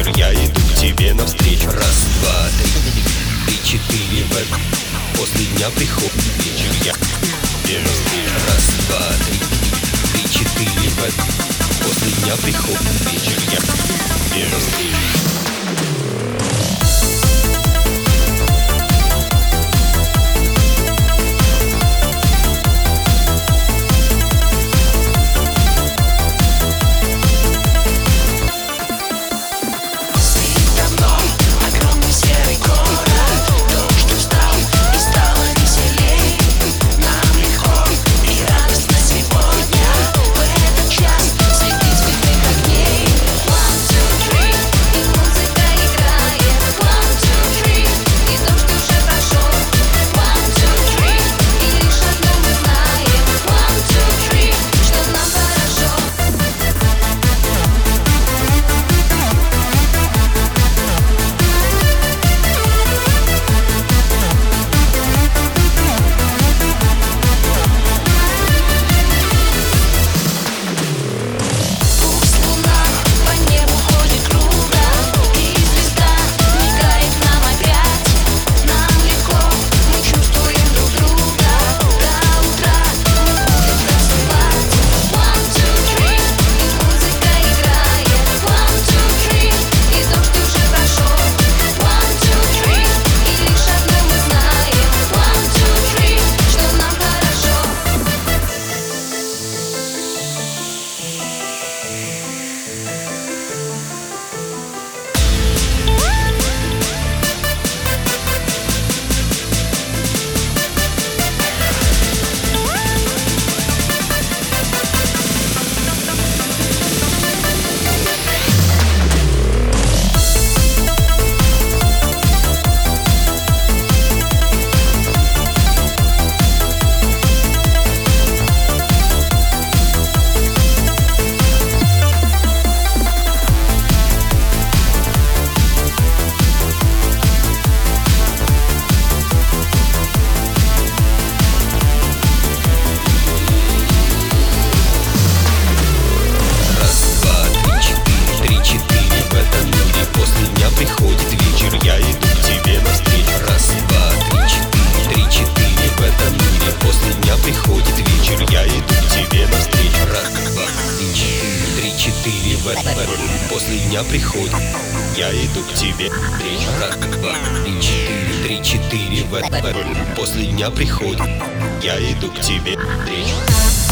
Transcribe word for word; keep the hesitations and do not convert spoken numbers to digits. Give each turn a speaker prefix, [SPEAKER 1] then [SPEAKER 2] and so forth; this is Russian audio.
[SPEAKER 1] вечер, я иду к тебе навстречу. Раз, два, три, три, четыре, в после дня приходит вечер, я к тебе навстречу. Раз, два, три, три, четыре, в после дня приходит вечер, я к тебе навстречу. После дня приходит, я иду к тебе. Раз, два, три, четыре, три, четыре. После дня приходит, я иду к тебе.